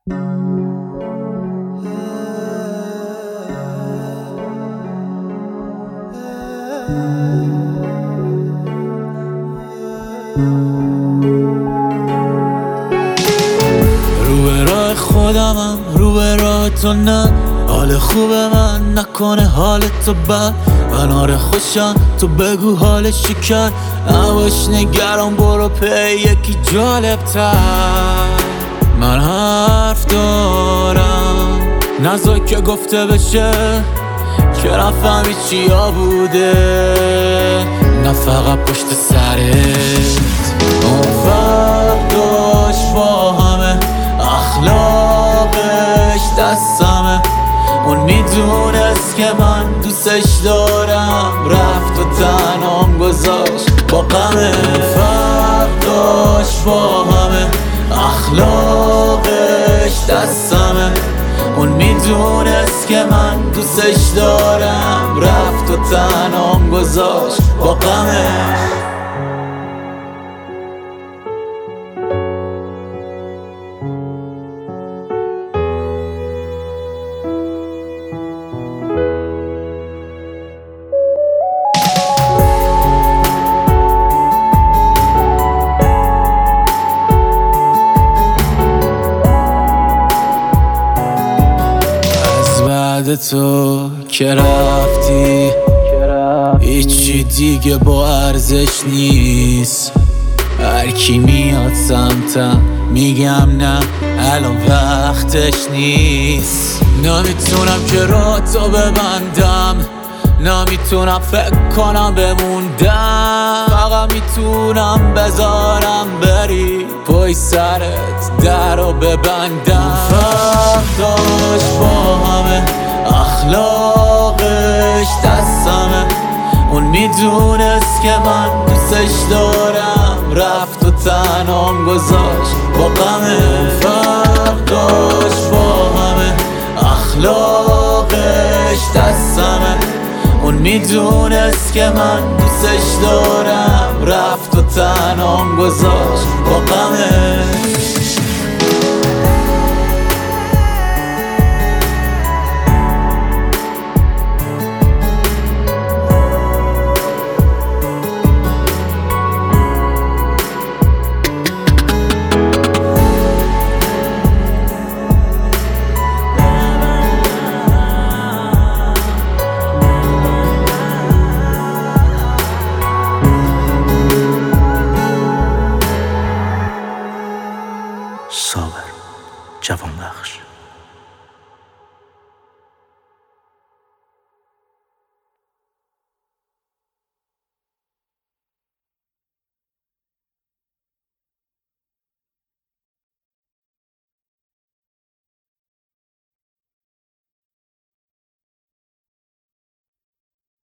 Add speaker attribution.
Speaker 1: رو به راه خودمم، رو به راه تو نه. حال خوب من نکنه حال تو بد. من آره خوشم، تو بگو حالش چی کرد. نباش نگران، برو پی یکی جالب تر. من حرف دارم، نذار که گفته بشه که نفهمی چیا بوده. نه فقط پشت سرت. اون فرق داشت با همه، اخلاقش دستمه. اون میدونست که من دوستش دارم، رفت و تنهام گذاشت با غمه. فرق داشت با همه، اخلاقش دستمه. اون میدونست که من دوستش دارم، رفت و تنهام گذاشت با غمه. بعد تو که رفتی هیچی دیگه با ارزش نیست. هرکی میاد سمتم میگم نه الان وقتش نیست. نمیتونم که راه تو ببندم، نمیتونم فکر کنم بموندم. فقط میتونم بذارم بری پای سرت در رو ببندم. فرق داشت با همه، اخلاقش دستمه. اون میدونست که من دوستش دارم، رفت و تنهام گذاشت با غمه. فرق داشت با همه، اخلاقش دستمه. اون میدونست که من دوستش دارم، رفت و تنهام گذاشت با غمه.
Speaker 2: صابر، جوانبخش.